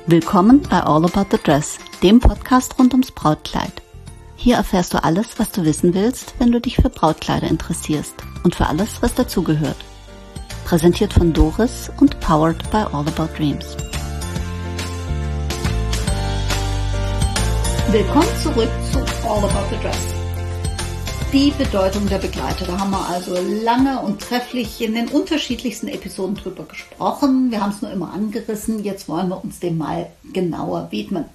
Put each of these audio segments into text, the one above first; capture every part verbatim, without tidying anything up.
Willkommen bei All About the Dress, dem Podcast rund ums Brautkleid. Hier erfährst du alles, was du wissen willst, wenn du dich für Brautkleider interessierst und für alles, was dazugehört. Präsentiert von Doris und powered by All About Dreams. Willkommen zurück zu All About the Dress. Die Bedeutung der Begleiter. Da haben wir also lange und trefflich in den unterschiedlichsten Episoden drüber gesprochen. Wir haben es nur immer angerissen. Jetzt wollen wir uns dem mal genauer widmen.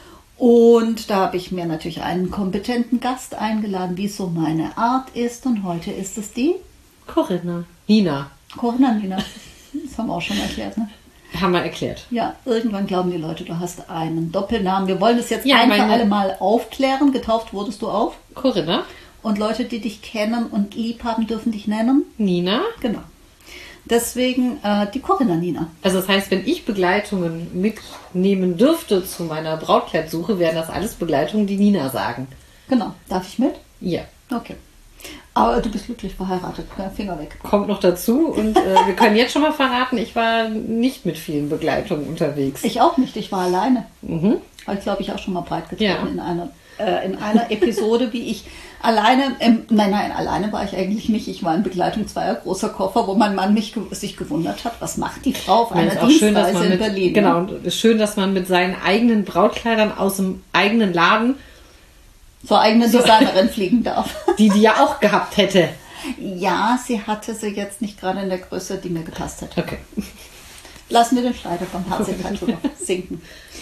Und da habe ich mir natürlich einen kompetenten Gast eingeladen, wie es so meine Art ist. Und heute ist es die Corinna. Nina. Corinna Nina. Das haben wir auch schon erklärt, ne? Haben wir erklärt. Ja, irgendwann glauben die Leute, du hast einen Doppelnamen. Wir wollen das jetzt Ja, ein für meine- alle Mal aufklären. Getauft wurdest du auf. Corinna. Und Leute, die dich kennen und lieb haben, dürfen dich nennen. Nina. Genau. Deswegen äh, die Corinna Nina. Also das heißt, wenn ich Begleitungen mitnehmen dürfte zu meiner Brautkleidsuche, wären das alles Begleitungen, die Nina sagen. Genau. Darf ich mit? Ja. Okay. Aber du bist glücklich verheiratet. Finger weg. Kommt noch dazu und äh, wir können jetzt schon mal verraten, ich war nicht mit vielen Begleitungen unterwegs. Ich auch nicht. Ich war alleine. Mhm. Habe ich, glaube ich, auch schon mal breit getreten Ja. in einer äh, in einer Episode, wie ich alleine, ähm, nein, nein, alleine war ich eigentlich nicht. Ich war in Begleitung zweier großer Koffer, wo mein Mann mich, ge- sich gewundert hat, was macht die Frau auf Ich meine, einer es ist auch schön, dass Dienstreise man in mit, Berlin? genau, und es ist schön, dass man mit seinen eigenen Brautkleidern aus dem eigenen Laden, Zur eigenen So. Designerin fliegen darf. die die ja auch gehabt hätte. Ja, sie hatte sie jetzt nicht gerade in der Größe, die mir gepasst hätte. Okay. Lassen wir den Schneider vom Herzlichkeit drüber sinken.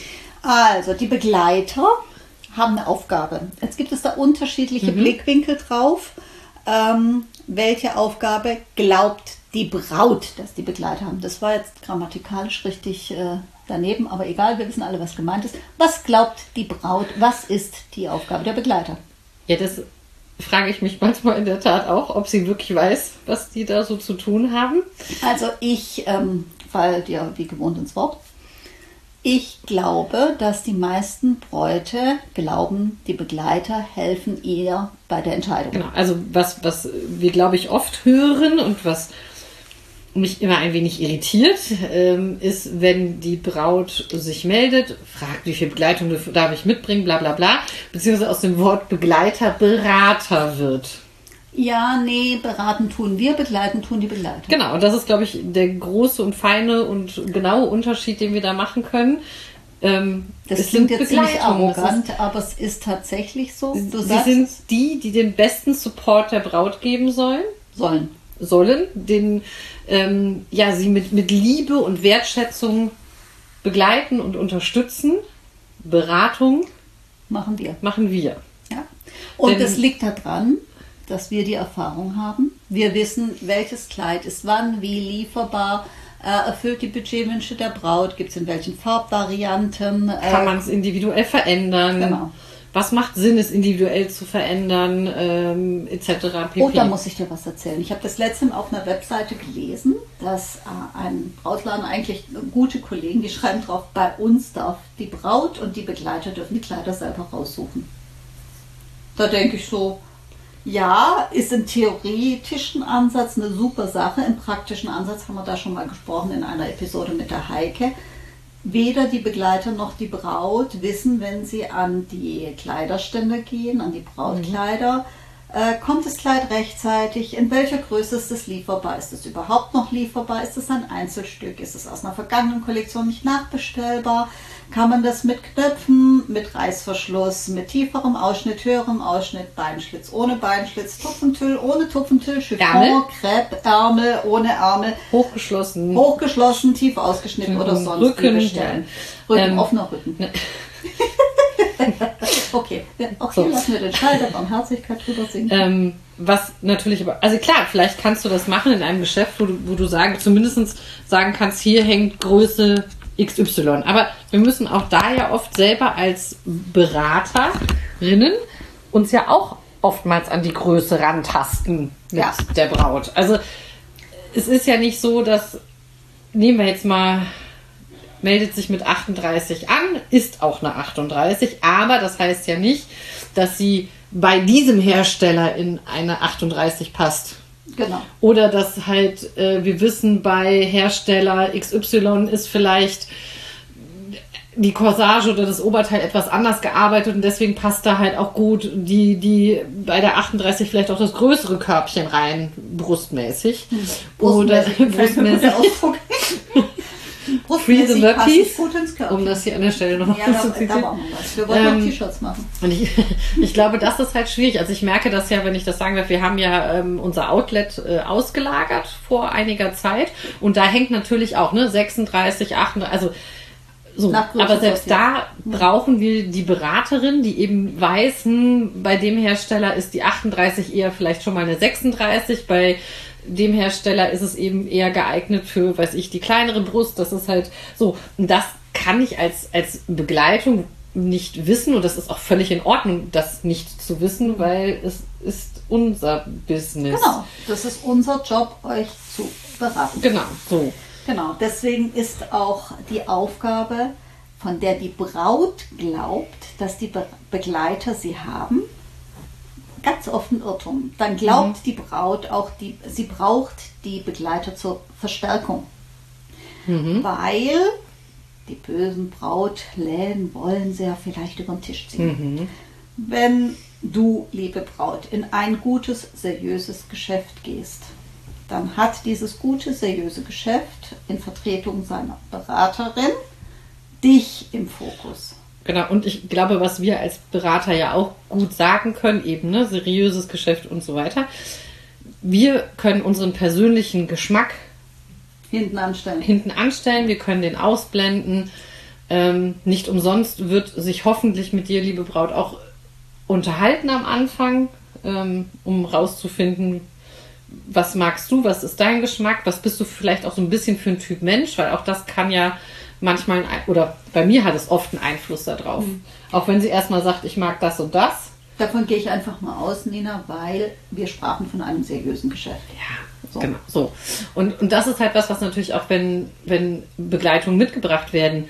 Also, die Begleiter haben eine Aufgabe. Jetzt gibt es da unterschiedliche Blickwinkel drauf. Ähm, welche Aufgabe glaubt die Braut, dass die Begleiter haben? Das war jetzt grammatikalisch richtig äh, daneben, aber egal, wir wissen alle, was gemeint ist. Was glaubt die Braut? Was ist die Aufgabe der Begleiter? Ja, das frage ich mich manchmal in der Tat auch, ob sie wirklich weiß, was die da so zu tun haben. Also ich ähm, falle dir wie gewohnt ins Wort. Ich glaube, dass die meisten Bräute glauben, die Begleiter helfen ihr bei der Entscheidung. Genau, also was, was wir, glaube ich, oft hören und was mich immer ein wenig irritiert, ähm, ist, wenn die Braut sich meldet, fragt, wie viel Begleitung darf ich mitbringen, bla bla bla, beziehungsweise aus dem Wort Begleiter Berater wird. Ja, nee, beraten tun wir, begleiten tun die Begleiter. Genau, und das ist, glaube ich, der große und feine und genaue Unterschied, den wir da machen können. Ähm, Das es klingt sind jetzt ziemlich Begleitungen. Es ist- arrogant, aber es ist tatsächlich so. Du Sie sagst, sind die, die den besten Support der Braut geben sollen. sollen. sollen, den ähm, ja, sie mit, mit Liebe und Wertschätzung begleiten und unterstützen. Beratung Machen wir. machen wir. Ja. Und Denn- das liegt daran, dass wir die Erfahrung haben. Wir wissen, welches Kleid ist wann, wie lieferbar, äh, erfüllt die Budgetwünsche der Braut, gibt es in welchen Farbvarianten. Äh, Kann man es individuell verändern? Genau. Was macht Sinn, es individuell zu verändern, ähm, et cetera pp. Oh, da muss ich dir was erzählen. Ich habe das letzte Mal auf einer Webseite gelesen, dass äh, ein Brautladen, eigentlich gute Kollegen, die schreiben drauf, bei uns darf die Braut und die Begleiter dürfen die Kleider selber raussuchen. Da denke ich so, ja, ist im theoretischen Ansatz eine super Sache. Im praktischen Ansatz haben wir da schon mal gesprochen in einer Episode mit der Heike. Weder die Begleiter noch die Braut wissen, wenn sie an die Kleiderstände gehen, an die Brautkleider, äh, kommt das Kleid rechtzeitig, in welcher Größe ist es lieferbar, ist es überhaupt noch lieferbar, ist es ein Einzelstück, ist es aus einer vergangenen Kollektion nicht nachbestellbar, kann man das mit Knöpfen, mit Reißverschluss, mit tieferem Ausschnitt, höherem Ausschnitt, Beinschlitz, ohne Beinschlitz, Tupfentüll, ohne Tupfentüll, Chiffon, Ärmel? Crepe, Ärmel, ohne Ärmel, Hochgeschlossen. hochgeschlossen, tief ausgeschnitten oder sonst wie Rücken, bestellen. ja. Rücken, Ähm, offener Rücken. ne. Okay, ja, auch hier So. lassen wir den Schall der Barmherzigkeit drüber sinken. Ähm, was natürlich aber, also klar, vielleicht kannst du das machen in einem Geschäft, wo du, wo du sagen, zumindest sagen kannst, hier hängt Größe X Y. Aber wir müssen auch da ja oft selber als Beraterinnen uns ja auch oftmals an die Größe rantasten mit Ja. der Braut. Also es ist ja nicht so, dass, nehmen wir jetzt mal, meldet sich mit achtunddreißig an, ist auch eine achtunddreißig, aber das heißt ja nicht, dass sie bei diesem Hersteller in eine achtunddreißig passt. Genau. Oder dass halt, äh, wir wissen, bei Hersteller X Y ist vielleicht die Corsage oder das Oberteil etwas anders gearbeitet und deswegen passt da halt auch gut die, die bei der achtunddreißig vielleicht auch das größere Körbchen rein, brustmäßig. Hm. Oder brustmäßig. Free the Workies, um das hier an der Stelle noch ja, zu zitieren. Da, da machen wir was. Wir wollen ähm, noch T-Shirts machen. Und ich, ich glaube, das ist halt schwierig. Also ich merke das ja, wenn ich das sagen darf, wir haben ja ähm, unser Outlet äh, ausgelagert vor einiger Zeit und da hängt natürlich auch ne sechsunddreißig, achtunddreißig, also so. Aber selbst da brauchen wir die Beraterin, die eben weiß, hm, bei dem Hersteller ist die achtunddreißig eher vielleicht schon mal eine sechsunddreißig, bei dem Hersteller ist es eben eher geeignet für, weiß ich, die kleinere Brust. Das ist halt so. Und das kann ich als, als Begleitung nicht wissen. Und das ist auch völlig in Ordnung, das nicht zu wissen, weil es ist unser Business. Genau. Das ist unser Job, euch zu beraten. Genau, so. Genau. Deswegen ist auch die Aufgabe, von der die Braut glaubt, dass die Be- Begleiter sie haben, ganz oft ein Irrtum. Dann glaubt mhm. die Braut auch, die, sie braucht die Begleiter zur Verstärkung. Mhm. Weil die bösen Brautläden wollen sie ja vielleicht über den Tisch ziehen. Mhm. Wenn du, liebe Braut, in ein gutes, seriöses Geschäft gehst, dann hat dieses gute, seriöse Geschäft in Vertretung seiner Beraterin dich im Fokus. Genau, und ich glaube, was wir als Berater ja auch gut sagen können, eben, ne, seriöses Geschäft und so weiter. Wir können unseren persönlichen Geschmack hinten anstellen. Hinten anstellen, wir können den ausblenden. Ähm, nicht umsonst wird sich hoffentlich mit dir, liebe Braut, auch unterhalten am Anfang, ähm, um rauszufinden, was magst du, was ist dein Geschmack, was bist du vielleicht auch so ein bisschen für ein Typ Mensch, weil auch das kann ja manchmal, oder bei mir hat es oft einen Einfluss darauf. Mhm. Auch wenn sie erstmal sagt, ich mag das und das. Davon gehe ich einfach mal aus, Nina, weil wir sprachen von einem seriösen Geschäft. Ja, so. Genau. So. Und, und das ist halt was, was natürlich auch, wenn, wenn Begleitungen mitgebracht werden,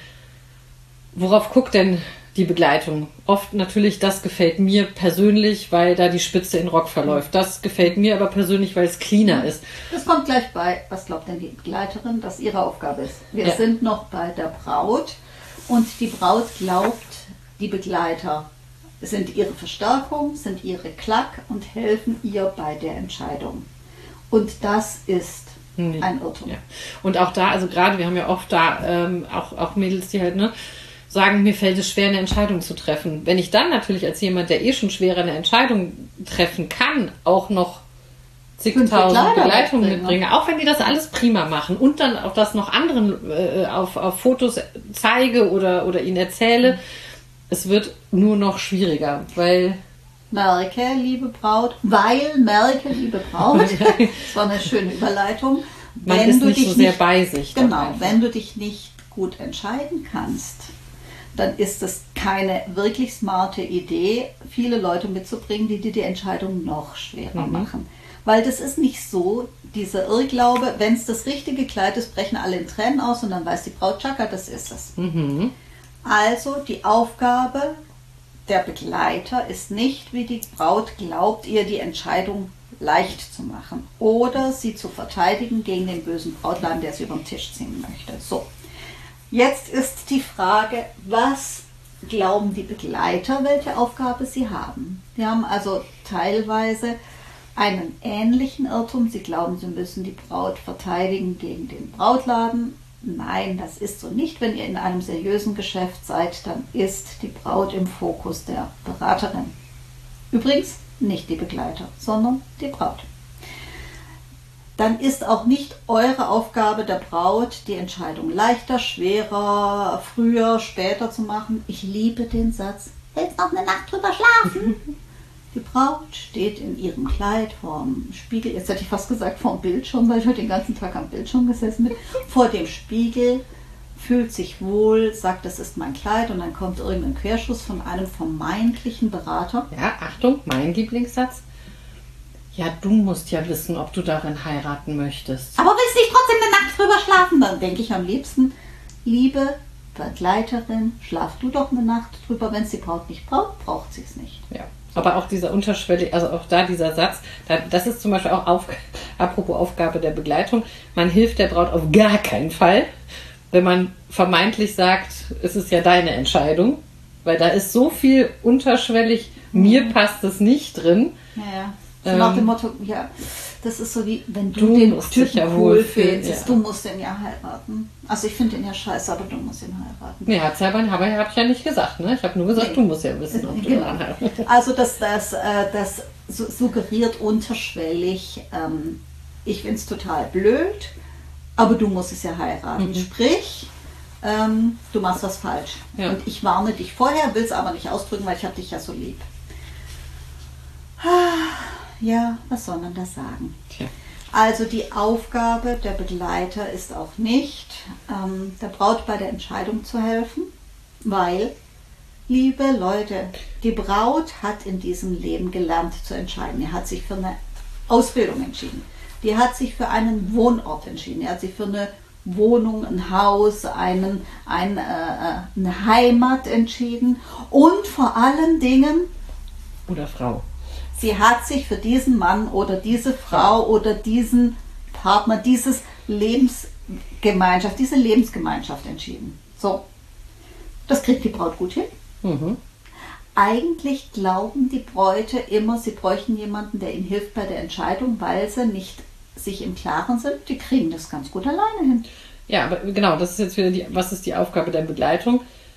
worauf guckt denn die Begleitung? Oft natürlich, das gefällt mir persönlich, weil da die Spitze in Rock verläuft. Das gefällt mir aber persönlich, weil es cleaner ist. Das kommt gleich bei, was glaubt denn die Begleiterin, dass ihre Aufgabe ist? Wir ja. sind noch bei der Braut und die Braut glaubt, die Begleiter sind ihre Verstärkung, sind ihre Klack und helfen ihr bei der Entscheidung. Und das ist nee. ein Irrtum. Ja. Und auch da, also gerade, wir haben ja oft da ähm, auch, auch Mädels, die halt, ne, sagen, mir fällt es schwer, eine Entscheidung zu treffen. Wenn ich dann natürlich als jemand, der eh schon schwerer eine Entscheidung treffen kann, auch noch zigtausend Begleitungen mitbringe, auch wenn die das alles prima machen und dann auch das noch anderen äh, auf, auf Fotos zeige oder, oder ihnen erzähle, mhm. es wird nur noch schwieriger, weil... Merke, liebe Braut, weil Merke, liebe Braut, das war eine schöne Überleitung. Man wenn ist du nicht dich so sehr nicht, bei sich. Genau, wenn du dich nicht gut entscheiden kannst, dann ist es keine wirklich smarte Idee, viele Leute mitzubringen, die dir die Entscheidung noch schwerer mhm. machen. Weil das ist nicht so, dieser Irrglaube, wenn es das richtige Kleid ist, brechen alle in Tränen aus und dann weiß die Braut, tschakka, das ist es. Mhm. Also die Aufgabe der Begleiter ist nicht, wie die Braut glaubt, ihr die Entscheidung leicht zu machen oder sie zu verteidigen gegen den bösen Brautladen, der sie über den Tisch ziehen möchte. So. Jetzt ist die Frage, was glauben die Begleiter, welche Aufgabe sie haben? Die haben also teilweise einen ähnlichen Irrtum. Sie glauben, sie müssen die Braut verteidigen gegen den Brautladen. Nein, das ist so nicht. Wenn ihr in einem seriösen Geschäft seid, dann ist die Braut im Fokus der Beraterin. Übrigens nicht die Begleiter, sondern die Braut. Dann ist auch nicht eure Aufgabe der Braut, die Entscheidung leichter, schwerer, früher, später zu machen. Ich liebe den Satz, willst noch eine Nacht drüber schlafen? Die Braut steht in ihrem Kleid vorm Spiegel, jetzt hätte ich fast gesagt vorm Bildschirm, weil ich heute den ganzen Tag am Bildschirm gesessen bin, vor dem Spiegel, fühlt sich wohl, sagt, das ist mein Kleid und dann kommt irgendein Querschuss von einem vermeintlichen Berater. Ja, Achtung, mein Lieblingssatz. Ja, du musst ja wissen, ob du darin heiraten möchtest. Aber willst nicht trotzdem eine Nacht drüber schlafen? Dann denke ich am liebsten, liebe Begleiterin, schlaf du doch eine Nacht drüber. Wenn es die Braut nicht braucht, braucht sie es nicht. Ja, aber auch dieser unterschwellige, also auch da dieser Satz, das ist zum Beispiel auch, auf, apropos Aufgabe der Begleitung, man hilft der Braut auf gar keinen Fall, wenn man vermeintlich sagt, es ist ja deine Entscheidung, weil da ist so viel unterschwellig, mir passt es nicht drin. Ja, ja. So ähm, nach dem Motto, ja, das ist so wie, wenn du, du den Typen ja cool findest, ja. du musst den ja heiraten. Also ich finde den ja scheiße, aber du musst ihn heiraten. Nee, hat's ja, habe hab ich ja nicht gesagt, ne? Ich habe nur gesagt, nee. Du musst ja wissen, ob du genau. ihn heiratest. Also das, das, äh, das suggeriert unterschwellig, ähm, ich finde es total blöd, aber du musst es ja heiraten. Mhm. Sprich, ähm, du machst was falsch. Ja. Und ich warne dich vorher, will es aber nicht ausdrücken, weil ich habe dich ja so lieb. Ja, was soll man da sagen? Tja. Also die Aufgabe der Begleiter ist auch nicht, ähm, der Braut bei der Entscheidung zu helfen, weil, liebe Leute, die Braut hat in diesem Leben gelernt zu entscheiden. Die hat sich für eine Ausbildung entschieden. Die hat sich für einen Wohnort entschieden. Die hat sich für eine Wohnung, ein Haus, einen, ein, äh, eine Heimat entschieden. Und vor allen Dingen... Oder Frau. Sie hat sich für diesen Mann oder diese Frau oder diesen Partner, dieses Lebensgemeinschaft, diese Lebensgemeinschaft entschieden. So, das kriegt die Braut gut hin. Mhm. Eigentlich glauben die Bräute immer, sie bräuchten jemanden, der ihnen hilft bei der Entscheidung, weil sie nicht sich im Klaren sind. Die kriegen das ganz gut alleine hin. Ja, aber genau, das ist jetzt wieder die, was ist die Aufgabe der Begleitung?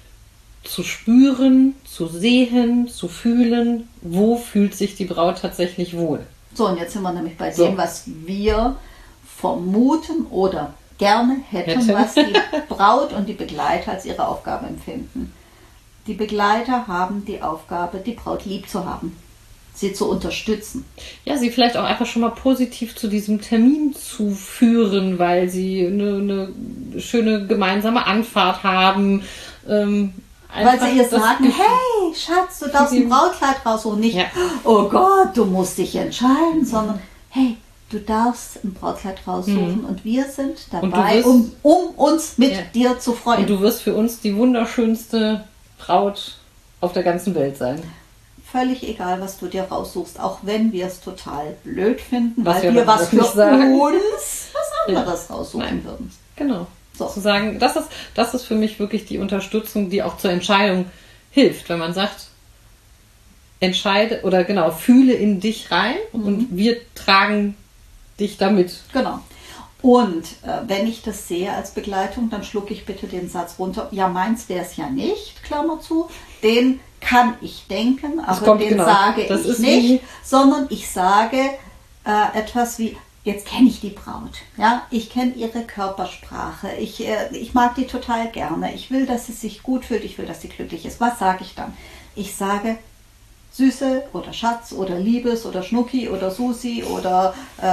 Zu spüren, zu sehen, zu fühlen, wo fühlt sich die Braut tatsächlich wohl. So, und jetzt sind wir nämlich bei so. dem, was wir vermuten oder gerne hätten, Hätte. was die Braut und die Begleiter als ihre Aufgabe empfinden. Die Begleiter haben die Aufgabe, die Braut lieb zu haben, sie zu unterstützen. Ja, sie vielleicht auch einfach schon mal positiv zu diesem Termin zu führen, weil sie eine, eine schöne gemeinsame Anfahrt haben. Ähm, Weil sie ihr sagen, hey Schatz, du darfst ein Brautkleid raussuchen. Nicht, ja. Oh Gott, du musst dich entscheiden, mhm. sondern hey, du darfst ein Brautkleid raussuchen mhm. und wir sind dabei, wirst, um, um uns mit ja. dir zu freuen. Und du wirst für uns die wunderschönste Braut auf der ganzen Welt sein. Völlig egal, was du dir raussuchst, auch wenn wir es total blöd finden, was weil wir, wir was für sagen. uns was anderes ja. raussuchen Nein. würden. Genau. So. Zu sagen, das ist, das ist für mich wirklich die Unterstützung, die auch zur Entscheidung hilft. Wenn man sagt, entscheide oder genau, fühle in dich rein mhm. und wir tragen dich damit. Genau. Und äh, wenn ich das sehe als Begleitung, dann schlucke ich bitte den Satz runter. Ja, meins wäre es ja nicht, Klammer zu. Den kann ich denken, aber den genau. sage das ich ist nicht, wie... sondern ich sage äh, etwas wie, jetzt kenne ich die Braut, ja, ich kenne ihre Körpersprache, ich, äh, ich mag die total gerne, ich will, dass sie sich gut fühlt, ich will, dass sie glücklich ist. Was sage ich dann? Ich sage, Süße oder Schatz oder Liebes oder Schnucki oder Susi oder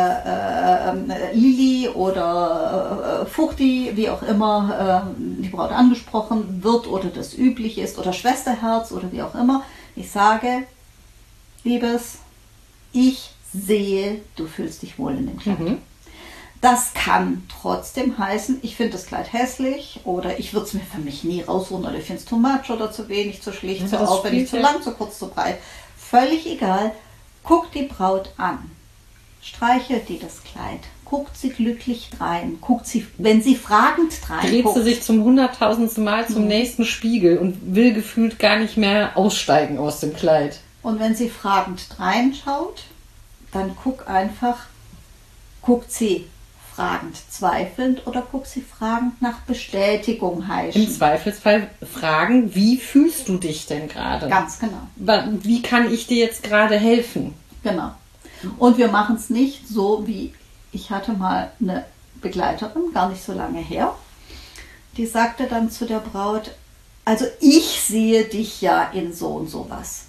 äh, äh, Lili oder äh, Fuchti, wie auch immer äh, die Braut angesprochen wird oder das üblich ist oder Schwesterherz oder wie auch immer. Ich sage, Liebes, ich sehe, du fühlst dich wohl in dem Kleid. Mhm. Das kann trotzdem heißen, ich finde das Kleid hässlich oder ich würde es mir für mich nie raussuchen oder ich finde es too much oder zu wenig, zu schlicht, zu aufwendig, zu lang, zu kurz, zu breit. Völlig egal. Guck die Braut an. Streichelt die das Kleid. Guckt sie glücklich rein. Guckt sie, wenn sie fragend rein Dreht guckt. sie sich zum hunderttausendsten Mal zum mhm. nächsten Spiegel und will gefühlt gar nicht mehr aussteigen aus dem Kleid. Und wenn sie fragend reinschaut, dann guck einfach, guckt sie fragend zweifelnd oder guckt sie fragend nach Bestätigung heißen. Im Zweifelsfall fragen, wie fühlst du dich denn gerade? Ganz genau. Wie kann ich dir jetzt gerade helfen? Genau. Und wir machen es nicht so, wie ich hatte mal eine Begleiterin, gar nicht so lange her, die sagte dann zu der Braut, also ich sehe dich ja in so und so was.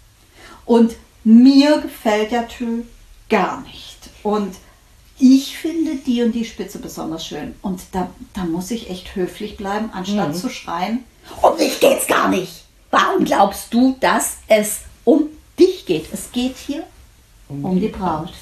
Und mir gefällt der Typ gar nicht. Und ich finde die und die Spitze besonders schön. Und da, da muss ich echt höflich bleiben, anstatt mhm. zu schreien, um dich geht's gar nicht. Warum glaubst du, dass es um dich geht? Es geht hier um, um die Braut.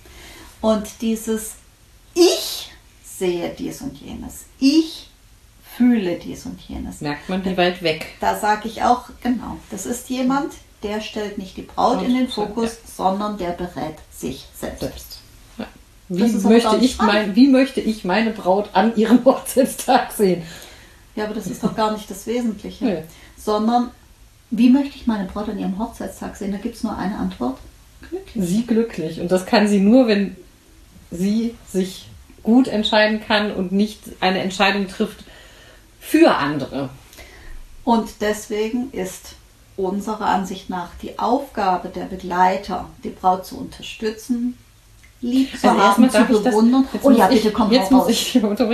Und dieses Ich sehe dies und jenes. Ich fühle dies und jenes. Merkt man wie weit weg. Da sage ich auch, genau, das ist jemand, der stellt nicht die Braut in den Fokus, ja. sondern der berät sich selbst. selbst. Ja. Wie möchte, ich mein, wie möchte ich meine Braut an ihrem Hochzeitstag sehen? Ja, aber das ist doch gar nicht das Wesentliche. Nee. Sondern, wie möchte ich meine Braut an ihrem Hochzeitstag sehen? Da gibt es nur eine Antwort. Glücklich. Sie glücklich. Und das kann sie nur, wenn sie sich gut entscheiden kann und nicht eine Entscheidung trifft für andere. Und deswegen ist unserer Ansicht nach die Aufgabe der Begleiter, die Braut zu unterstützen, lieb zu also haben, zu bewundern. Oh ja, bitte komm jetzt muss ich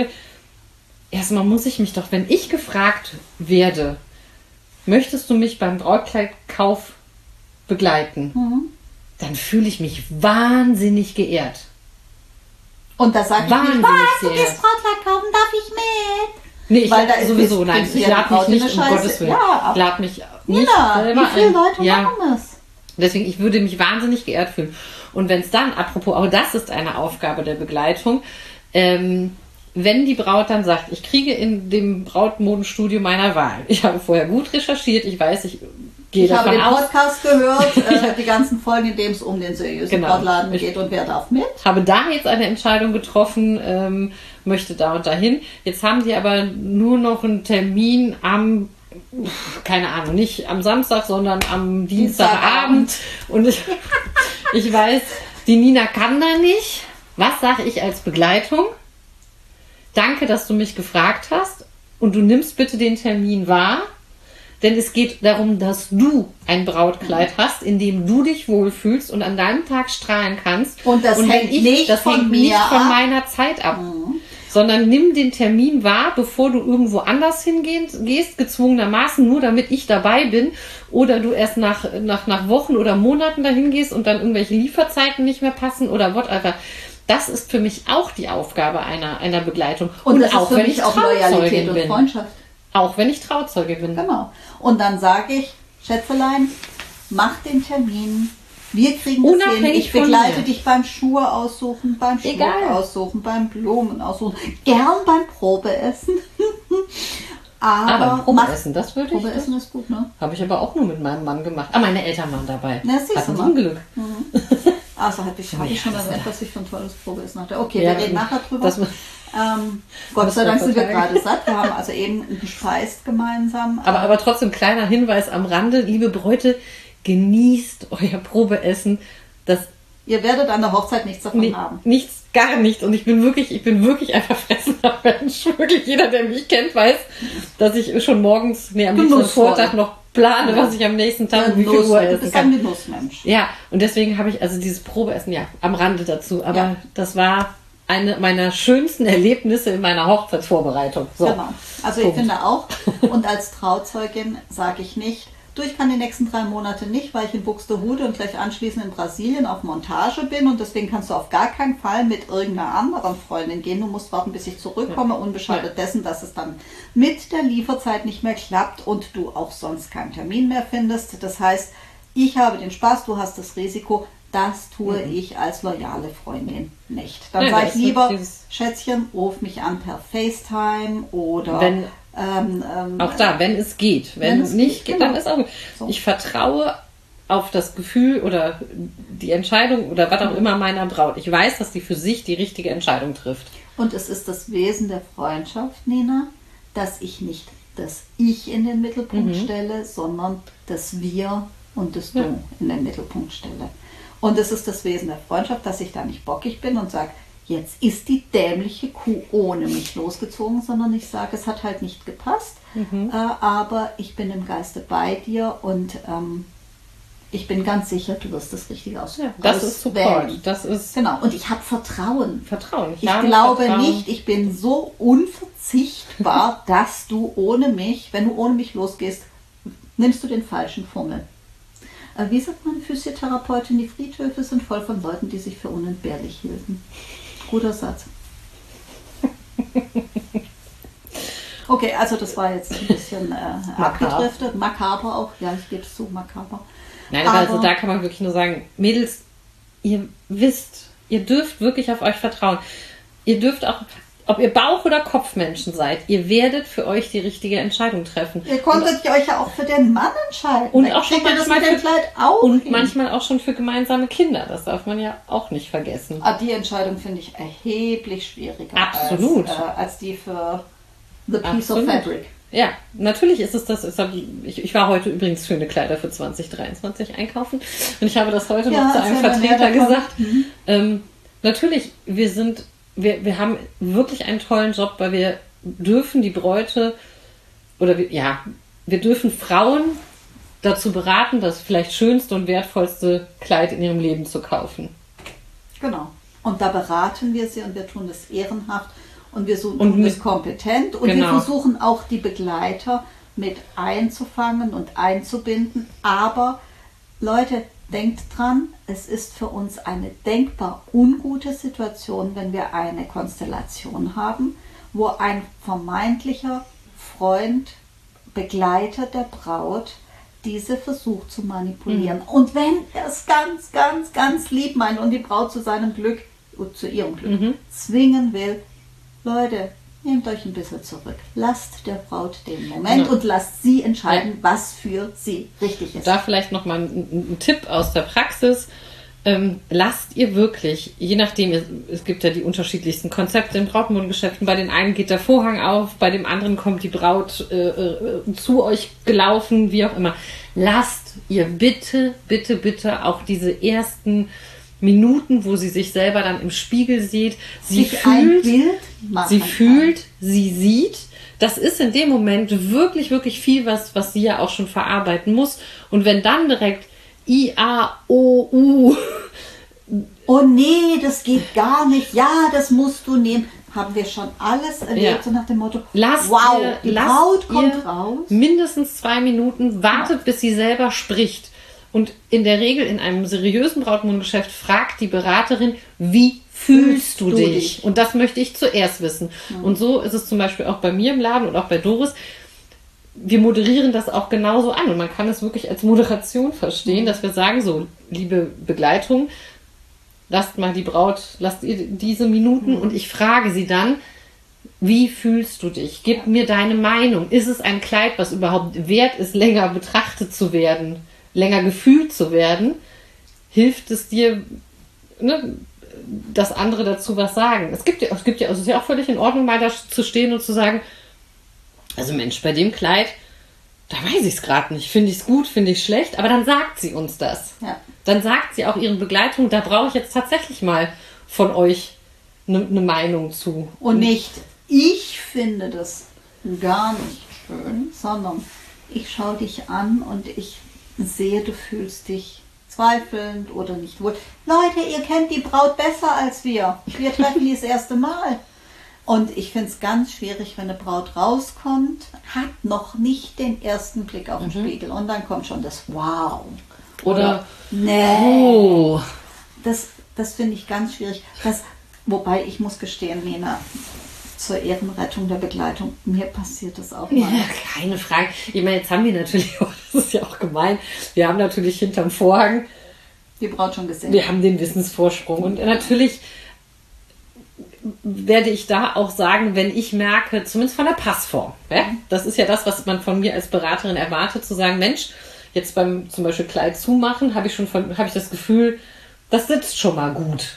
Erstmal muss ich mich doch, wenn ich gefragt werde, möchtest du mich beim Brautkleidkauf begleiten, mhm. dann fühle ich mich wahnsinnig geehrt. Und da sage ich nicht, was, du gehst Brautkleid kaufen, darf ich mit? Nee, ich Weil da ist sowieso, ist, nein, ich lade mich nicht, um Gottes Willen. Ja, ich lade mich nicht ja, selber wie viele Leute ein, ja. machen das? Deswegen, ich würde mich wahnsinnig geehrt fühlen. Und wenn es dann, apropos, auch das ist eine Aufgabe der Begleitung, ähm, wenn die Braut dann sagt, ich kriege in dem Brautmodenstudio meiner Wahl, ich habe vorher gut recherchiert, ich weiß, ich gehe ich davon aus. Ich habe den Podcast gehört, äh, die ganzen Folgen, in denen es um den seriösen genau. Brautladen geht und wer darf mit. Habe da jetzt eine Entscheidung getroffen, ähm, möchte da und dahin. Jetzt haben die aber nur noch einen Termin am, keine Ahnung, nicht am Samstag, sondern am Dienstagabend. Und ich, ich weiß, die Nina kann da nicht. Was sage ich als Begleitung? Danke, dass du mich gefragt hast und du nimmst bitte den Termin wahr, denn es geht darum, dass du ein Brautkleid hast, in dem du dich wohlfühlst und an deinem Tag strahlen kannst. Und das und hängt ich, nicht das von hängt mir nicht von ab. meiner Zeit ab. Mhm. Sondern nimm den Termin wahr, bevor du irgendwo anders hingehst, gezwungenermaßen, nur damit ich dabei bin, oder du erst nach, nach, nach Wochen oder Monaten dahin gehst und dann irgendwelche Lieferzeiten nicht mehr passen oder whatever. Das ist für mich auch die Aufgabe einer, einer Begleitung. Und, und das auch ist für wenn mich ich auch Loyalität und Freundschaft. Auch wenn ich Trauzeuge bin. Genau. Und dann sage ich, Schätzelein, mach den Termin. Wir kriegen das hin. Ich begleite dich beim Schuhe aussuchen, beim Schmuck aussuchen, beim Blumen aussuchen. Gern beim Probeessen. Aber, aber Probeessen, das würde ich. Probeessen ist gut, ne? Habe ich aber auch nur mit meinem Mann gemacht. Ah, meine Eltern waren dabei. Na, siehst du mal. Hatten Glück. Mhm. Also habe ich, hab ich schon erwähnt, was ich für ein tolles Probeessen hatte. Okay, ja, wir reden nachher drüber. Ähm, Gott sei Dank sind wir gerade satt. Wir haben also eben gespeist gemeinsam. Aber, aber trotzdem kleiner Hinweis am Rande, liebe Bräute, genießt euer Probeessen. Das Ihr werdet an der Hochzeit nichts davon nee, haben. Nichts, gar nichts. Und ich bin wirklich, ich bin wirklich ein verfressener Mensch. Wirklich jeder, der mich kennt, weiß, dass ich schon morgens, nee, am nächsten Vortag noch plane, was ich am nächsten Tag um wie viel Uhr essen kann. Du bist ein Genussmensch. Ja, und deswegen habe ich also dieses Probeessen, ja, am Rande dazu. Aber ja. das war eine meiner schönsten Erlebnisse in meiner Hochzeitsvorbereitung. So. Genau. Also Punkt. Ich finde auch, und als Trauzeugin sage ich nicht, du, ich kann die nächsten drei Monate nicht, weil ich in Buxtehude und gleich anschließend in Brasilien auf Montage bin und deswegen kannst du auf gar keinen Fall mit irgendeiner anderen Freundin gehen. Du musst warten, bis ich zurückkomme, ja. unbeschadet ja. dessen, dass es dann mit der Lieferzeit nicht mehr klappt und du auch sonst keinen Termin mehr findest. Das heißt, ich habe den Spaß, du hast das Risiko. Das tue mhm. ich als loyale Freundin nicht. Dann ja, sage ich lieber, Schätzchen, ruf mich an per FaceTime oder... Wenn Ähm, ähm, auch da, wenn es geht. Wenn, wenn es nicht geht, genau. dann ist auch gut. So. Ich vertraue auf das Gefühl oder die Entscheidung oder was auch mhm. immer meiner Braut. Ich weiß, dass die für sich die richtige Entscheidung trifft. Und es ist das Wesen der Freundschaft, Nina, dass ich nicht das Ich in den Mittelpunkt mhm. stelle, sondern das Wir und das Du ja. in den Mittelpunkt stelle. Und es ist das Wesen der Freundschaft, dass ich da nicht bockig bin und sage, jetzt ist die dämliche Kuh ohne mich losgezogen, sondern ich sage, es hat halt nicht gepasst, mhm. äh, aber ich bin im Geiste bei dir und ähm, ich bin ganz sicher, du wirst das Richtige auswählen. Ja, das ist Support. Das ist genau. Und ich habe Vertrauen. Vertrauen. Ich, ich glaube Vertrauen. nicht, ich bin so unverzichtbar, dass du ohne mich, wenn du ohne mich losgehst, nimmst du den falschen Fummel. Äh, wie sagt man, Physiotherapeutin, die Friedhöfe sind voll von Leuten, die sich für unentbehrlich hielten. Guter Satz. Okay, also das war jetzt ein bisschen äh, abgedriftet. Makaber auch. Ja, ich gebe es zu, makaber. Nein, aber also da kann man wirklich nur sagen, Mädels, ihr wisst, ihr dürft wirklich auf euch vertrauen. Ihr dürft auch, ob ihr Bauch- oder Kopfmenschen seid, ihr werdet für euch die richtige Entscheidung treffen. Ihr konntet euch ja auch für den Mann entscheiden. Und Dann auch schon kriegt ihr das manchmal mit dem für, Kleid auch und hin. manchmal auch schon für gemeinsame Kinder. Das darf man ja auch nicht vergessen. Ah, die Entscheidung finde ich erheblich schwieriger Absolut. Als, äh, als die für The Piece Absolut. of Fabric. Ja, natürlich ist es das. Es hab, ich, ich war heute übrigens für eine Kleider für zwanzig dreiundzwanzig einkaufen und ich habe das heute Ja, noch zu einem erzähl mal mehr Vertreter davon. gesagt. Ähm, natürlich, wir sind, wir, wir haben wirklich einen tollen Job, weil wir dürfen die Bräute oder wir, ja, wir dürfen Frauen dazu beraten, das vielleicht schönste und wertvollste Kleid in ihrem Leben zu kaufen. Genau. Und da beraten wir sie und wir tun das ehrenhaft und wir so- Und tun mit- das kompetent und Genau. wir versuchen auch die Begleiter mit einzufangen und einzubinden. Aber Leute, denkt dran, es ist für uns eine denkbar ungute Situation, wenn wir eine Konstellation haben, wo ein vermeintlicher Freund, Begleiter der Braut diese versucht zu manipulieren. Und wenn er es ganz, ganz, ganz lieb meint und die Braut zu seinem Glück, zu ihrem Glück, Mhm. zwingen will, Leute, nehmt euch ein bisschen zurück. Lasst der Braut den Moment Ja. und lasst sie entscheiden, was für sie richtig ist. Da vielleicht nochmal ein, ein, ein Tipp aus der Praxis. Ähm, lasst ihr wirklich, je nachdem, es, es gibt ja die unterschiedlichsten Konzepte in Brautmodengeschäften. Bei den einen geht der Vorhang auf, bei dem anderen kommt die Braut äh, äh, zu euch gelaufen, wie auch immer. Lasst ihr bitte, bitte, bitte auch diese ersten Minuten, wo sie sich selber dann im Spiegel sieht, sie Sich ein fühlt, Bild machen sie kann. fühlt, sie sieht. Das ist in dem Moment wirklich, wirklich viel, was, was sie ja auch schon verarbeiten muss. Und wenn dann direkt I, A, O, U. Oh nee, das geht gar nicht. Ja, das musst du nehmen. Haben wir schon alles erlebt, Ja. so nach dem Motto, Lasst wow, ihr, die lasst Braut kommt ihr raus. mindestens zwei Minuten, wartet, bis sie selber spricht. Und in der Regel in einem seriösen Brautmodengeschäft fragt die Beraterin, wie fühlst du, du dich? dich? Und das möchte ich zuerst wissen. Und so ist es zum Beispiel auch bei mir im Laden und auch bei Doris. Wir moderieren das auch genauso an und man kann es wirklich als Moderation verstehen, dass wir sagen, so, liebe Begleitung, lasst mal die Braut, lasst ihr diese Minuten und ich frage sie dann, wie fühlst du dich? Gib mir deine Meinung. Ist es ein Kleid, was überhaupt wert ist, länger betrachtet zu werden, länger gefühlt zu werden? Hilft es dir, ne, dass andere dazu was sagen? Es gibt ja, es gibt ja, es ist ja auch völlig in Ordnung, mal da zu stehen und zu sagen, also Mensch, bei dem Kleid, da weiß ich es gerade nicht. Finde ich es gut, finde ich schlecht, aber dann sagt sie uns das. Ja. Dann sagt sie auch ihren Begleitung, da brauche ich jetzt tatsächlich mal von euch eine ne Meinung zu. Und nicht, ich finde das gar nicht schön, sondern ich schaue dich an und ich sehe, du fühlst dich zweifelnd oder nicht wohl. Leute, ihr kennt die Braut besser als wir. Wir treffen die das erste Mal. Und ich finde es ganz schwierig, wenn eine Braut rauskommt, hat noch nicht den ersten Blick auf den Spiegel und dann kommt schon das Wow. Oder, Nee. oh, Das, das finde ich ganz schwierig. Das, wobei ich muss gestehen, Lena, zur Ehrenrettung der Begleitung, mir passiert das auch mal. ja, keine Frage. Ich meine, jetzt haben wir natürlich auch, das ist ja auch gemein, wir haben natürlich hinterm Vorhang, Die Braut schon gesehen. wir haben den Wissensvorsprung und natürlich werde ich da auch sagen, wenn ich merke, zumindest von der Passform, ja? Das ist ja das, was man von mir als Beraterin erwartet, zu sagen, Mensch, jetzt beim zum Beispiel Kleid zumachen, habe ich schon von, habe ich das Gefühl, das sitzt schon mal gut.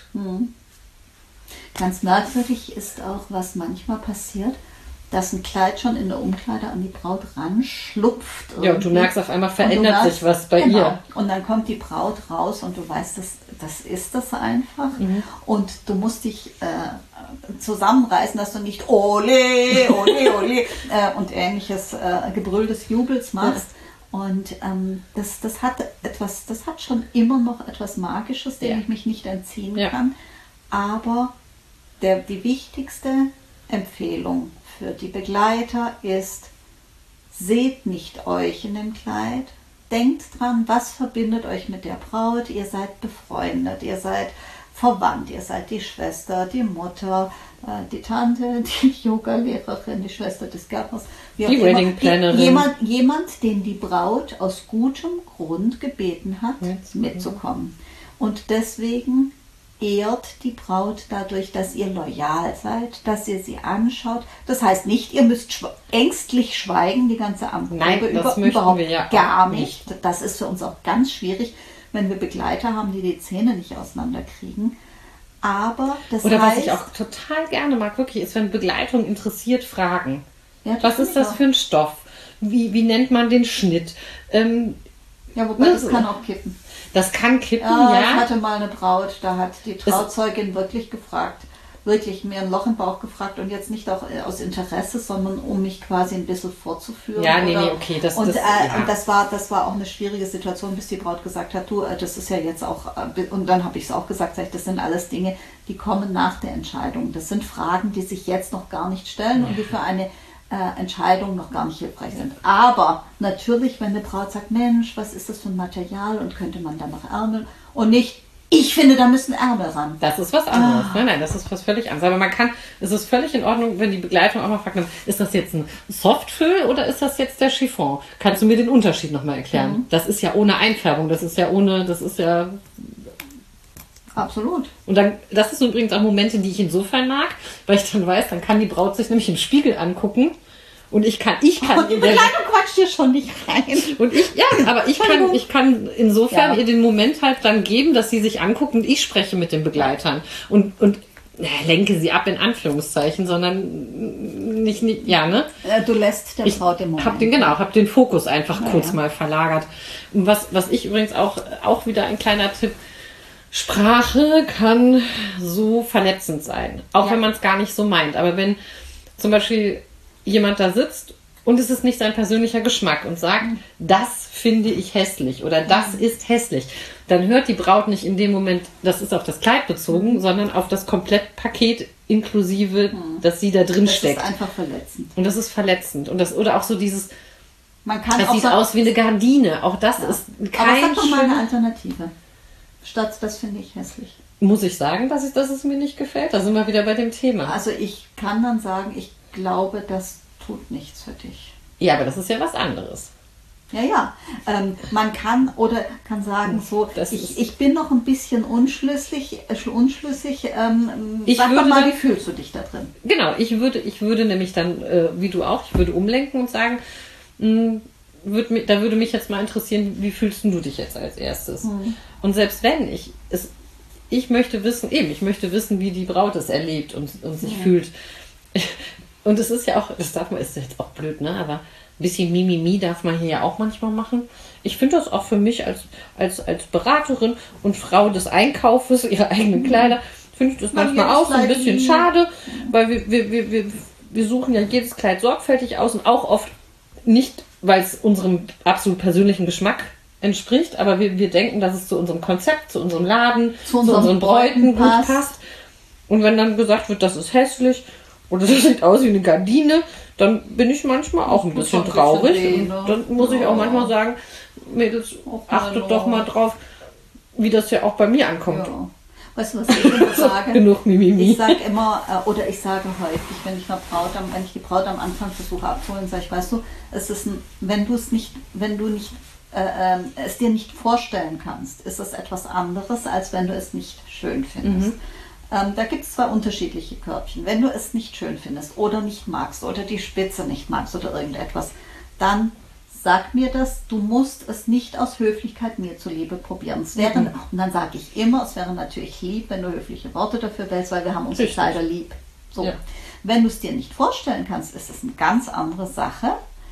Ganz merkwürdig ist auch, was manchmal passiert, dass ein Kleid schon in der Umkleide an die Braut ranschlupft. Ja, und du irgendwie. merkst auf einmal, Und du verändert merkst- sich was bei genau. ihr. Und dann kommt die Braut raus und du weißt, das, das ist das einfach. Mhm. Und du musst dich äh, zusammenreißen, dass du nicht ole, ole, ole äh, und ähnliches äh, Gebrüll des Jubels machst. Und ähm, das, das hat etwas, das hat schon immer noch etwas Magisches, dem Ja. ich mich nicht entziehen Ja. kann. Aber der, die wichtigste Empfehlung für die Begleiter ist, seht nicht euch in dem Kleid. Denkt dran, was verbindet euch mit der Braut. Ihr seid befreundet, ihr seid verwandt, ihr seid die Schwester, die Mutter, äh, die Tante, die Yoga-Lehrerin, die Schwester des Gärtners. wie auch Die immer. Wedding-Plannerin. Jemand, jemand, den die Braut aus gutem Grund gebeten hat, Mitzukommen. mitzukommen. Und deswegen ehrt die Braut dadurch, dass ihr loyal seid, dass ihr sie anschaut. Das heißt nicht, ihr müsst schw- ängstlich schweigen, die ganze Abendprobe Nein, das über, möchten überhaupt wir ja auch gar nicht. nicht. Das ist für uns auch ganz schwierig, wenn wir Begleiter haben, die die Zähne nicht auseinanderkriegen. Aber das Oder heißt... was ich auch total gerne mag, wirklich, ist, wenn Begleitung interessiert, fragen. Ja, das Was finde ist ich das auch. für ein Stoff? Wie, wie nennt man den Schnitt? Ähm, Ja, wobei ne, das so. kann auch kippen. Das kann kippen, Ja, ich ja. hatte mal eine Braut, da hat die Trauzeugin wirklich gefragt, wirklich mir ein Loch im Bauch gefragt und jetzt nicht auch äh, aus Interesse, sondern um mich quasi ein bisschen vorzuführen. Ja, nee, oder, nee, okay, das- und, das- äh, ja. und das war das war auch eine schwierige Situation, bis die Braut gesagt hat, du, äh, das ist ja jetzt auch, äh, und dann habe ich es auch gesagt, sag ich, das sind alles Dinge, die kommen nach der Entscheidung. Das sind Fragen, die sich jetzt noch gar nicht stellen und die für eine äh, Entscheidung noch gar nicht hilfreich sind. Aber natürlich, wenn eine Braut sagt, Mensch, was ist das für ein Material und könnte man da noch Ärmel und nicht, ich finde, da müssen Ärmel ran. Das ist was anderes. Ah. Nein, nein, das ist was völlig anderes. Aber man kann, es ist völlig in Ordnung, wenn die Begleitung auch mal fragt, ist das jetzt ein Softfüll oder ist das jetzt der Chiffon? Kannst du mir den Unterschied nochmal erklären? Mhm. Das ist ja ohne Einfärbung, das ist ja ohne, das ist ja... Absolut. Und dann, das sind übrigens auch Momente, die ich insofern mag, weil ich dann weiß, dann kann die Braut sich nämlich im Spiegel angucken und ich kann, ich kann Und die in der, Begleitung quatscht hier schon nicht rein. und ich, ja, aber ich kann, ich kann insofern Ja. ihr den Moment halt dann geben, dass sie sich anguckt und ich spreche mit den Begleitern und, und na, lenke sie ab in Anführungszeichen, sondern nicht, nicht ja, ne? Äh, Du lässt der Ich Braut den Moment. hab den, genau, hab den Fokus einfach Na kurz ja. mal verlagert. Und was, was ich übrigens auch, auch wieder ein kleiner Tipp, Sprache kann so verletzend sein, auch Ja. wenn man es gar nicht so meint. Aber wenn zum Beispiel jemand da sitzt und es ist nicht sein persönlicher Geschmack und sagt, Mhm. das finde ich hässlich oder das ist hässlich, dann hört die Braut nicht in dem Moment, das ist auf das Kleid bezogen, Mhm. sondern auf das Komplettpaket inklusive, dass sie da drin Das steckt. ist einfach verletzend. Und das ist verletzend. Und das, oder auch so dieses, Man kann das auch sieht sagen, aus wie eine Gardine. Auch das ja. ist Aber kein sag doch mal eine schön, Alternative. Statt, das finde ich hässlich. muss ich sagen, dass, ich, dass es mir nicht gefällt. Da sind wir wieder bei dem Thema. Also ich kann dann sagen, ich glaube, das tut nichts für dich. Ja, aber das ist ja was anderes. Ja, ja. Ähm, man kann oder kann sagen so, Das ist- ich, ich bin noch ein bisschen unschlüssig, äh, unschlüssig. Ähm, Ich sag doch würde mal, dann- wie fühlst du dich da drin? Genau, ich würde, ich würde nämlich dann, äh, wie du auch, ich würde umlenken und sagen, mh, würd, mi- da würde mich jetzt mal interessieren, wie fühlst du dich jetzt als erstes? Mhm. Und selbst wenn ich es, ich möchte wissen, eben, ich möchte wissen, wie die Braut es erlebt und, und sich Ja. fühlt. Und es ist ja auch, das darf man, ist jetzt auch blöd, ne? Aber ein bisschen Mimimi darf man hier ja auch manchmal machen. Ich finde das auch für mich als, als, als Beraterin und Frau des Einkaufes ihrer eigenen Kleider, finde ich das Man manchmal jedes auch so ein Kleid bisschen liebt. schade, weil wir, wir, wir, wir, wir suchen ja jedes Kleid sorgfältig aus und auch oft nicht, weil es unserem absolut persönlichen Geschmack entspricht, aber wir, wir denken, dass es zu unserem Konzept, zu unserem Laden, Zu zu, unseren unseren Bräuten Bräuten gut passt. passt. Und wenn dann gesagt wird, das ist hässlich oder das sieht aus wie eine Gardine, dann bin ich manchmal auch ein muss bisschen auch ein bisschen traurig. weh, Und ne? dann muss ich auch Ja. manchmal sagen, Mädels, Och, achtet Mann, doch mal drauf, wie das ja auch bei mir ankommt. Ja. Weißt du, was ich immer sage? Genug Mimimi. Ich sage immer, äh, oder ich sage häufig, wenn ich mal Braut, am- wenn ich die Braut am Anfang versuche abzuholen, sage ich, weißt du, es ist ein, wenn du es nicht, wenn du nicht, äh, ähm, es dir nicht vorstellen kannst, ist es etwas anderes, als wenn du es nicht schön findest. Mhm. Ähm, da gibt es zwei unterschiedliche Körbchen. Wenn du es nicht schön findest oder nicht magst oder die Spitze nicht magst oder irgendetwas, dann sag mir das, du musst es nicht aus Höflichkeit mir zuliebe probieren. Es wäre, Mhm. und dann sage ich immer, es wäre natürlich lieb, wenn du höfliche Worte dafür wählst, weil wir haben unsere Richtig. Kleider lieb. So. Ja. Wenn du es dir nicht vorstellen kannst, ist es eine ganz andere Sache.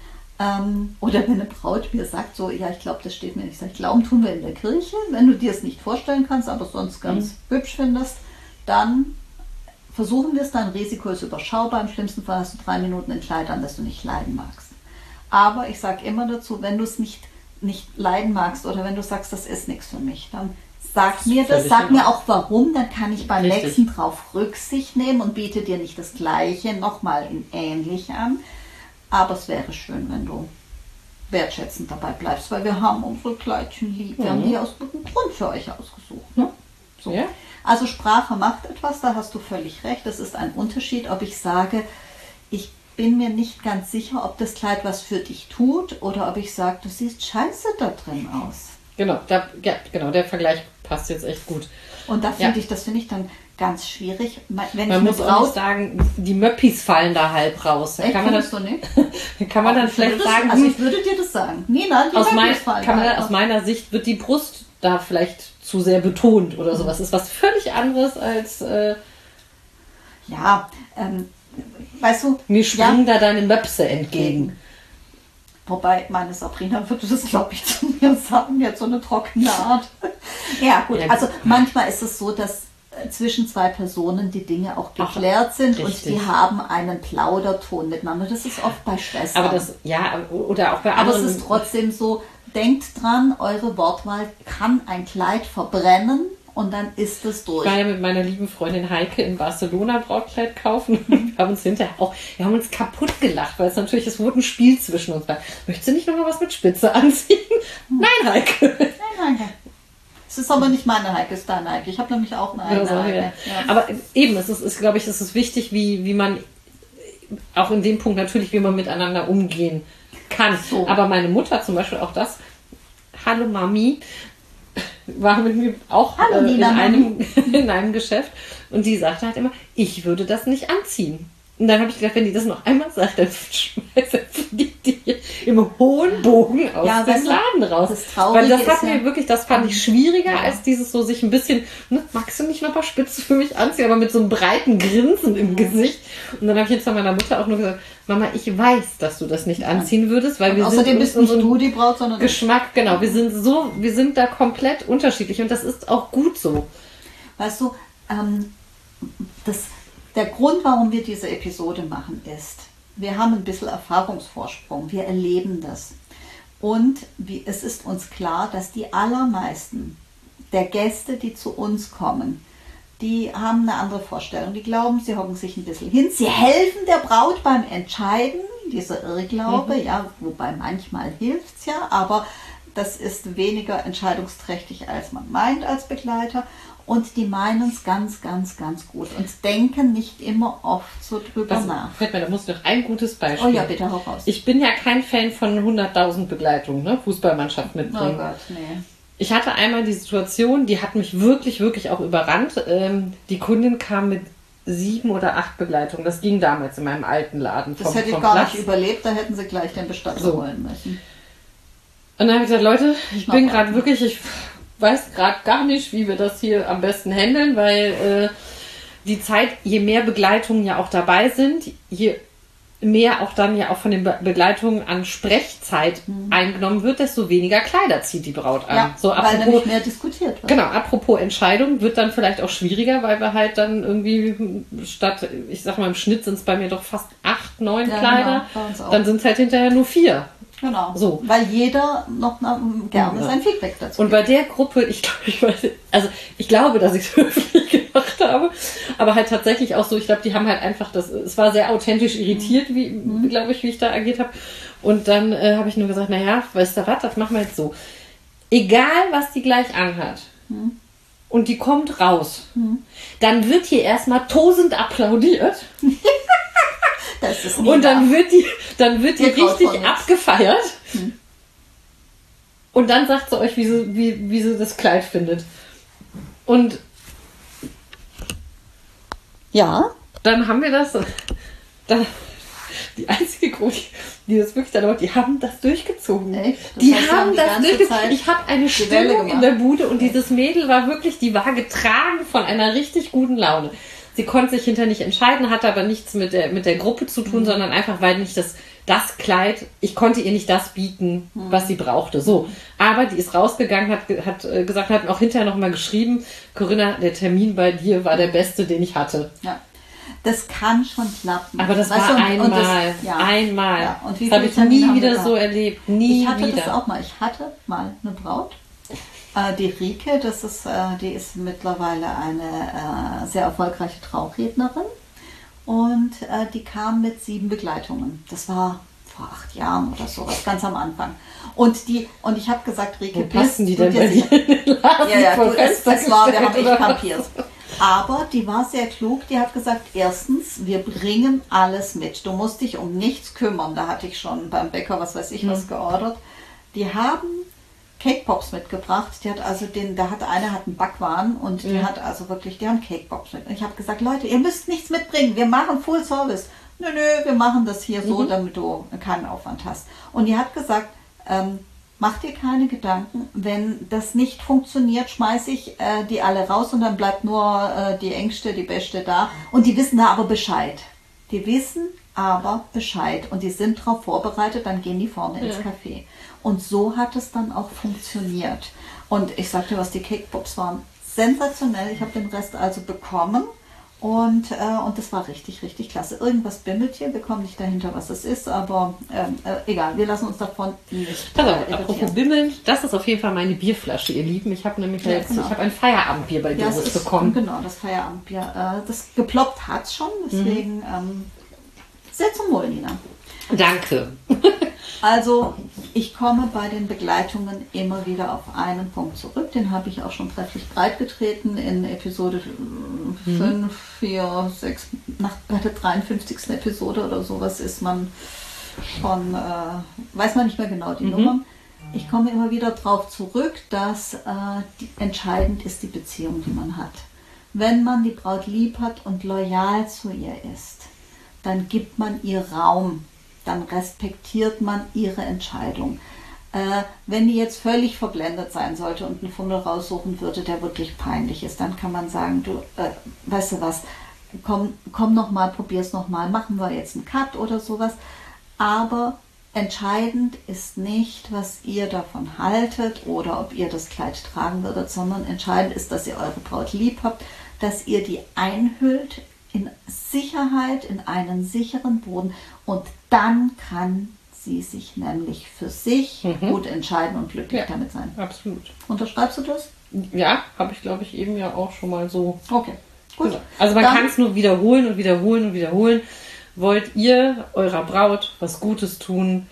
Ähm, oder wenn eine Braut mir sagt, so, ja, ich glaube, das steht mir nicht. Ich sage, Glauben tun wir in der Kirche. Wenn du dir es nicht vorstellen kannst, aber sonst ganz hübsch findest, dann versuchen wir es. Dein Risiko ist überschaubar. Im schlimmsten Fall hast du drei Minuten ein Kleid an, das du nicht leiden magst. Aber ich sage immer dazu, wenn du es nicht, nicht leiden magst oder wenn du sagst, das ist nichts für mich, dann sag mir das, völlig sag in mir auch warum, dann kann ich beim Richtig. nächsten drauf Rücksicht nehmen und biete dir nicht das Gleiche nochmal in ähnlich an. Aber es wäre schön, wenn du wertschätzend dabei bleibst, weil wir haben unsere Kleidchen lieb. Wir Mhm. haben die aus gutem Grund für euch ausgesucht. Ne? So. Ja. Also Sprache macht etwas, da hast du völlig recht. Es ist ein Unterschied, ob ich sage, ich bin mir nicht ganz sicher, ob das Kleid was für dich tut oder ob ich sage, du siehst scheiße da drin aus. Genau, da, ja, genau, der Vergleich passt jetzt echt gut. Und da finde Ja. ich, das finde ich dann ganz schwierig. Wenn Man ich muss eine auch Braut nicht sagen, die Möppis fallen da halb raus. Da Echt, kann man dann, findest du nicht? dann kann man dann Ich vielleicht würde das- sagen, also hm, ich würde dir das sagen. Nee, nein, die aus, mein, Möppis fallen kann man, halt aus raus. meiner Sicht wird die Brust da vielleicht zu sehr betont oder sowas. Ist was völlig anderes als äh, Ja, ähm, weißt du, mir springen ja, da deine Möpse entgegen. wobei meine Sabrina würde das, glaube ich, zu mir sagen, die hat so eine trockene Art. Ja, gut, Ja, gut. also manchmal ist es so, dass äh, zwischen zwei Personen die Dinge auch Ach, geklärt sind und richtig. die haben einen Plauderton miteinander. Das ist oft bei Schwestern. Aber das, ja, oder auch bei Aber es anderen. ist trotzdem so, denkt dran, eure Wortwahl kann ein Kleid verbrennen und dann ist es durch. Ich war ja mit meiner lieben Freundin Heike in Barcelona Brautkleid kaufen. Wir haben uns hinterher auch, wir haben uns kaputt gelacht, weil es natürlich, es wurde ein Spiel zwischen uns war. Möchtest du nicht nochmal was mit Spitze anziehen? Nein, Heike. Nein, nein, nein. Es ist aber nicht meine Heike, es ist deine Heike. Ich habe nämlich auch eine eigene Also, Heike. ja. Ja. Aber eben, es ist, ist glaube ich, es ist wichtig, wie, wie man auch in dem Punkt natürlich, wie man miteinander umgehen kann. So. Aber meine Mutter zum Beispiel auch das, hallo Mami, war mit mir auch Hallo, äh, in, Nina, einem, in einem Geschäft und die sagte halt immer, ich würde das nicht anziehen. Und dann habe ich gedacht, wenn die das noch einmal sagt, dann schmeißt fliegt die im hohen Bogen aus Ja, dem weißt du, Laden raus. das Traurige Weil das ist hat ja- mir wirklich, das fand ich schwieriger Ja. als dieses so sich ein bisschen, ne, magst du nicht noch mal Spitze für mich anziehen, aber mit so einem breiten Grinsen im Gesicht. Und dann habe ich jetzt von meiner Mutter auch nur gesagt, Mama, ich weiß, dass du das nicht anziehen würdest, weil Und wir außerdem sind bist in nicht unserem du die Braut, sondern Geschmack, genau, wir sind so, wir sind da komplett unterschiedlich und das ist auch gut so. Weißt du, ähm, das, der Grund, warum wir diese Episode machen, ist, wir haben ein bisschen Erfahrungsvorsprung, wir erleben das. Und wie, es ist uns klar, dass die allermeisten der Gäste, die zu uns kommen, die haben eine andere Vorstellung. Die glauben, sie hocken sich ein bisschen hin. Sie helfen der Braut beim Entscheiden, dieser Irrglaube, Mhm. ja, wobei manchmal hilft es ja, aber das ist weniger entscheidungsträchtig, als man meint als Begleiter. Und die meinen es ganz, ganz, ganz gut und denken nicht immer oft so drüber Das nach. fällt mir, da muss ich noch ein gutes Beispiel. Oh ja, bitte, hau raus. Ich bin ja kein Fan von hunderttausend Begleitungen, ne? Fußballmannschaft Oh mitbringen. Gott, nee. Ich hatte einmal die Situation, die hat mich wirklich, wirklich auch überrannt. Ähm, die Kundin kam mit sieben oder acht Begleitungen. Das ging damals in meinem alten Laden. Das vom, hätte ich vom gar Platz. nicht überlebt, da hätten sie gleich den Bestatter So. holen müssen. Und dann habe ich gesagt, Leute, ich bin Noch gerade wirklich, ich weiß gerade gar nicht, wie wir das hier am besten handeln, weil äh, die Zeit, je mehr Begleitungen ja auch dabei sind, je mehr auch dann ja auch von den Be Begleitungen an Sprechzeit Mhm. eingenommen wird, desto weniger Kleider zieht die Braut an. Ja, so, weil apropos, nämlich mehr diskutiert wird. genau, apropos Entscheidung, wird dann vielleicht auch schwieriger, weil wir halt dann irgendwie statt, ich sag mal, im Schnitt sind es bei mir doch fast acht, neun Ja, Kleider, genau, bei uns auch. dann sind es halt hinterher nur vier. Genau. So. Weil jeder noch na, gerne Ja. sein Feedback dazu Und bei der Gruppe, ich glaube, ich weiß, also ich glaube, dass ich es höflich gemacht habe, aber halt tatsächlich auch so, ich glaube, die haben halt einfach das, es war sehr authentisch irritiert, wie, Mhm. glaube ich, wie ich da agiert habe. Und dann äh, habe ich nur gesagt, naja, weißt du was, das machen wir jetzt so. Egal, was die gleich anhat, Mhm. und die kommt raus, dann wird hier erstmal tosend applaudiert. Das ist Und dann wird die, dann wird die Ihr traut richtig von nichts. abgefeiert. Und dann sagt sie euch, wie sie, wie, wie sie das Kleid findet. Und ja, dann haben wir das. Da, die einzige Gruppe, die das wirklich dann aber, die haben das durchgezogen. Echt? Das Die heißt, sie haben haben die das ganze durchgezogen. Zeit Ich habe eine die Welle Stimmung in gemacht. der Bude und dieses Mädel war wirklich, die war getragen von einer richtig guten Laune. Sie konnte sich hinter nicht entscheiden, hatte aber nichts mit der, mit der Gruppe zu tun, Mhm. sondern einfach, weil nicht das, das Kleid, ich konnte ihr nicht das bieten, Mhm. was sie brauchte. So. Aber die ist rausgegangen, hat, ge- hat äh, gesagt, hat auch hinterher noch mal geschrieben, Corinna, der Termin bei dir war der beste, den ich hatte. ja. Das kann schon klappen. Aber das Weißt war du, und- und einmal. das- ja. Einmal. Ja, und wie das habe viele ich Termine nie haben wir wieder gehabt? so erlebt. Nie Ich hatte wieder. das auch mal. Ich hatte mal eine Braut, äh, die Rike, das ist, äh, die ist mittlerweile eine äh, sehr erfolgreiche Traurednerin und äh, die kam mit sieben Begleitungen. Das war vor acht Jahren oder sowas, ganz am Anfang. Und die und ich habe gesagt, Rike, Wo passen die du denn dir bei sicher- dir in den Laden? Ja, ja, Vor du, es, Fenster es war, wir gestellt, haben echt oder? kampiert. Aber die war sehr klug, die hat gesagt, erstens, wir bringen alles mit. Du musst dich um nichts kümmern. Da hatte ich schon beim Bäcker, was weiß ich, was geordert. Die haben Cake Pops mitgebracht. Die hat also den, da hat eine hat einen Backwaren und die ja. hat also wirklich, die haben Cake Pops mit. Und ich habe gesagt, Leute, ihr müsst nichts mitbringen, wir machen Full Service. Nö, nö, wir machen das hier so, mhm. damit du keinen Aufwand hast. Und die hat gesagt, ähm, mach dir keine Gedanken, wenn das nicht funktioniert, schmeiße ich äh, die alle raus und dann bleibt nur äh, die Engste, die Beste da. Und die wissen da aber Bescheid. Die wissen aber Bescheid und die sind darauf vorbereitet, dann gehen die vorne ja. ins Café. Und so hat es dann auch funktioniert. Und ich sagte, was die Cake Pops waren sensationell. Ich habe den Rest also bekommen. Und, äh, und das war richtig, richtig klasse. Irgendwas bimmelt hier, wir kommen nicht dahinter, was es ist, aber ähm, äh, egal, wir lassen uns davon nicht Also, äh, apropos bimmeln, das ist auf jeden Fall meine Bierflasche, ihr Lieben. Ich habe nämlich ja, jetzt, genau. ich habe ein Feierabendbier bei dir ja, bekommen. Genau, das Feierabendbier. Äh, das geploppt hat es schon, deswegen mhm. ähm, sehr zum Wohl, Nina. Danke. Also, ich komme bei den Begleitungen immer wieder auf einen Punkt zurück. Den habe ich auch schon trefflich breit getreten in Episode fünf, vier, sechs, nach der dreiundfünfzigsten Episode oder sowas ist man schon, äh, weiß man nicht mehr genau die mhm. Nummern. Ich komme immer wieder darauf zurück, dass äh, die, entscheidend ist die Beziehung, die man hat. Wenn man die Braut lieb hat und loyal zu ihr ist, dann gibt man ihr Raum. Dann respektiert man ihre Entscheidung. Äh, wenn die jetzt völlig verblendet sein sollte und einen Fummel raussuchen würde, der wirklich peinlich ist, dann kann man sagen, du, äh, weißt du was, komm, komm nochmal, probier's nochmal, machen wir jetzt einen Cut oder sowas. Aber entscheidend ist nicht, was ihr davon haltet oder ob ihr das Kleid tragen würdet, sondern entscheidend ist, dass ihr eure Braut lieb habt, dass ihr die einhüllt in Sicherheit, in einen sicheren Boden und dann kann sie sich nämlich für sich mhm. gut entscheiden und glücklich ja, damit sein. Absolut. Unterschreibst du das? Ja, habe ich glaube ich eben ja auch schon mal so. Okay, gut. Genau. Also man kann es nur wiederholen und wiederholen und wiederholen. Wollt ihr eurer Braut was Gutes tun,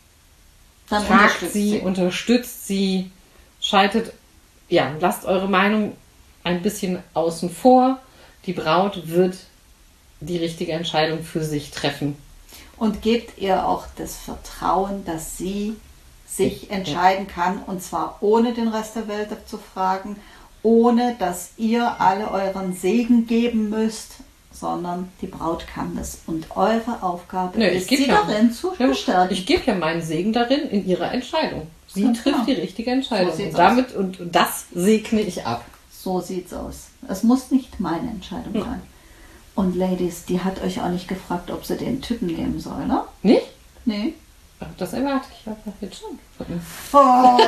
dann fragt sie, sie, unterstützt sie, schaltet, ja, lasst eure Meinung ein bisschen außen vor. Die Braut wird die richtige Entscheidung für sich treffen. Und gebt ihr auch das Vertrauen, dass sie sich entscheiden kann, und zwar ohne den Rest der Welt zu fragen, ohne dass ihr alle euren Segen geben müsst, sondern die Braut kann das. Und eure Aufgabe Nö, ist, sie ja, darin zu bestärken. Ich gebe ja meinen Segen darin in ihrer Entscheidung. Sie ja, trifft genau. die richtige Entscheidung. So und damit und das segne ich ab. So sieht's aus. Es muss nicht meine Entscheidung hm. sein. Und Ladies, die hat euch auch nicht gefragt, ob sie den Typen nehmen soll, ne? Nicht? Nee. Das erwarte ich aber jetzt schon. Oh.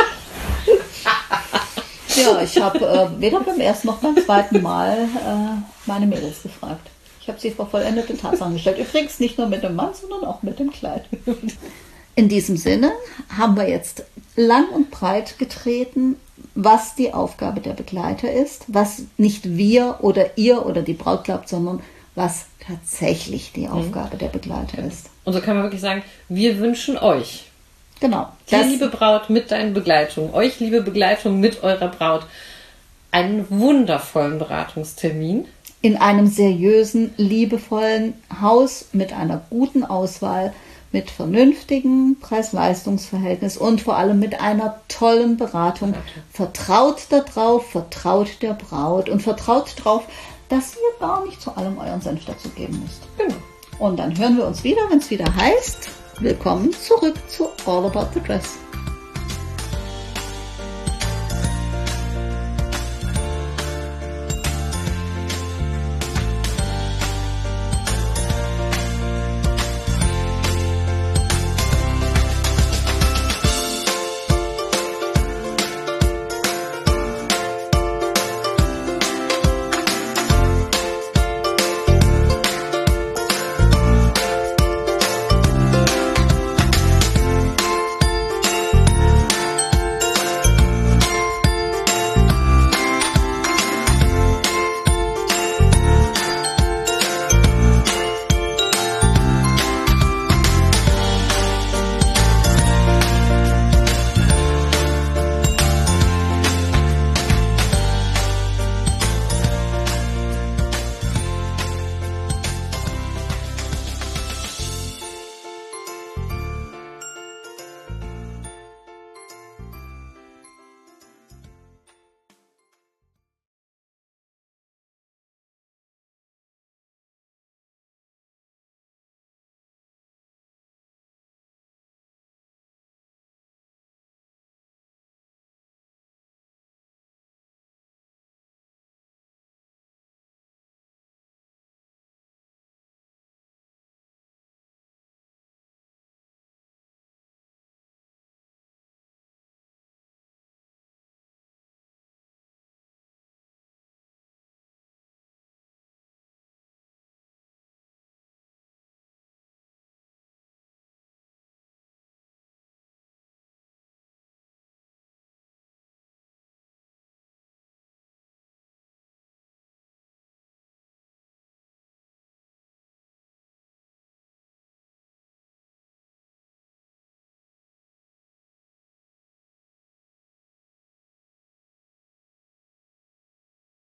Ja, ich habe äh, weder beim ersten noch beim zweiten Mal äh, meine Mädels gefragt. Ich habe sie vor vollendete Tatsachen gestellt. Übrigens nicht nur mit dem Mann, sondern auch mit dem Kleid. In diesem Sinne haben wir jetzt lang und breit getreten, was die Aufgabe der Begleiter ist, was nicht wir oder ihr oder die Braut glaubt, sondern was tatsächlich die Aufgabe mhm. der Begleiter ist. Und so kann man wirklich sagen, wir wünschen euch, genau, dir liebe Braut mit deinen Begleitungen, euch liebe Begleitung mit eurer Braut, einen wundervollen Beratungstermin. In einem seriösen, liebevollen Haus mit einer guten Auswahl, mit vernünftigem Preis-Leistungs-Verhältnis und vor allem mit einer tollen Beratung. Vertraut darauf, vertraut der Braut und vertraut darauf, dass ihr gar nicht zu allem euren Senf dazu geben müsst. Genau. Und dann hören wir uns wieder, wenn es wieder heißt, willkommen zurück zu All About the Dress.